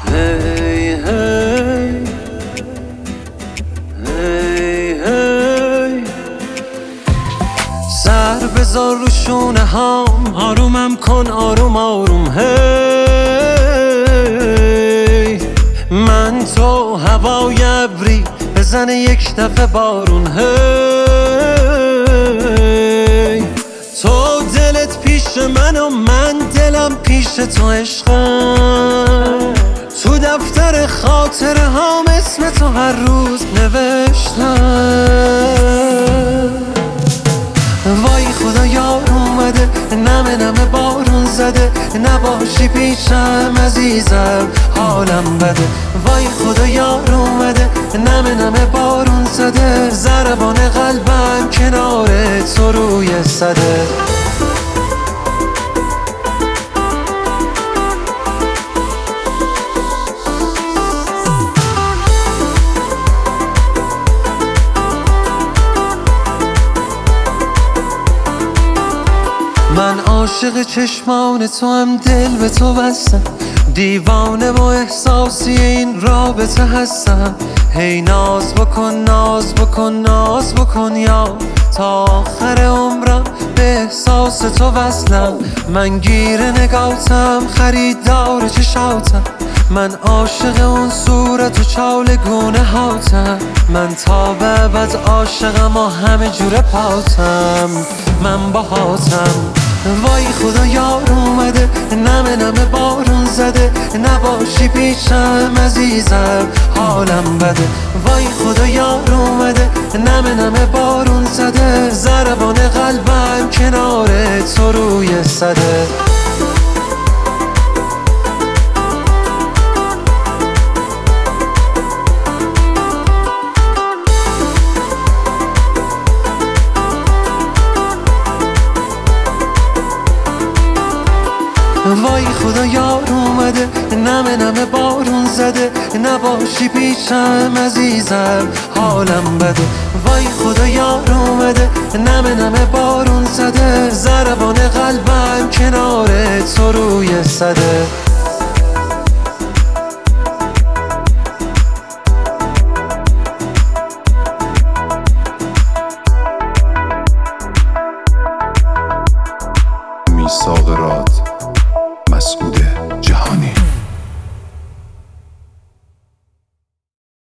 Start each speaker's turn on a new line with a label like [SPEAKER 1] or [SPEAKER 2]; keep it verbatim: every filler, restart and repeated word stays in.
[SPEAKER 1] هی هی هی هی سر بذار رو شونه هام، آرومم کن آروم آروم. هی من تو هوای ابری بزنه یک دفعه بارون. هی تو دلت پیش من و من دلم پیش تو عشقم. تو دفتر خاطره هام اسم تو هر روز نوشتم. وای خدا یار اومده، نمه نمه بارون زده، نباشی پیشم عزیزم حالم بده. وای خدا یار اومده، نمه نمه بارون زده، ضربان قلبم کنار تو روی صده. من عاشق چشمان تو هم، دل به تو بستم، دیوانه و احساسی این رابطه هستم. هی ناز بکن ناز بکن ناز بکن یا تا آخر عمرم به احساس تو وصلم. من گیر نگاهتم خریدار چشاتم، من عاشق اون صورت و چالگونه هاتم. من تا به ابد عاشقم و همه جوره پاتم، من باهاتم. وای خدا یار اومده، نمه نمه بارون زده، نباشی پیشم عزیزم حالم بده. وای خدا یار اومده، نمه نمه بارون زده، ضربان قلبم کنار تو روی صده. وای خدا یار اومده، نمه نمه بارون زده، نباشی پیشم عزیزم حالم بده. وای خدا یار اومده، نمه نمه بارون زده، ضربان قلبم کنار تو روی صده.